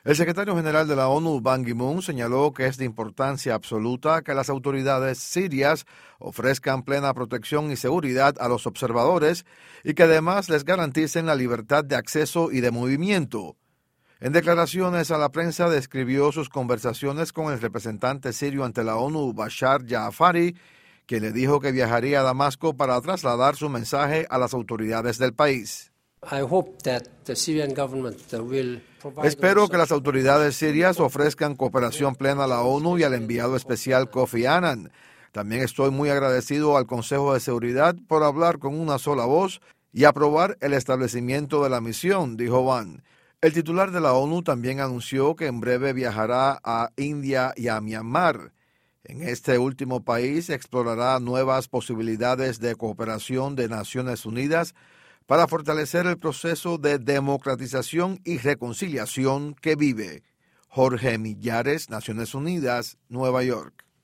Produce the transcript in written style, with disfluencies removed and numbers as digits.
El secretario general de la ONU, Ban Ki-moon, señaló que es de importancia absoluta que las autoridades sirias ofrezcan plena protección y seguridad a los observadores y que además les garanticen la libertad de acceso y de movimiento. En declaraciones a la prensa describió sus conversaciones con el representante sirio ante la ONU, Bashar Jafari, quien le dijo que viajaría a Damasco para trasladar su mensaje a las autoridades del país. Espero que las autoridades sirias ofrezcan cooperación plena a la ONU y al enviado especial Kofi Annan. También estoy muy agradecido al Consejo de Seguridad por hablar con una sola voz y aprobar el establecimiento de la misión, dijo Ban. El titular de la ONU también anunció que en breve viajará a India y a Myanmar. En este último país explorará nuevas posibilidades de cooperación de Naciones Unidas para fortalecer el proceso de democratización y reconciliación que vive. Jorge Millares, Naciones Unidas, Nueva York.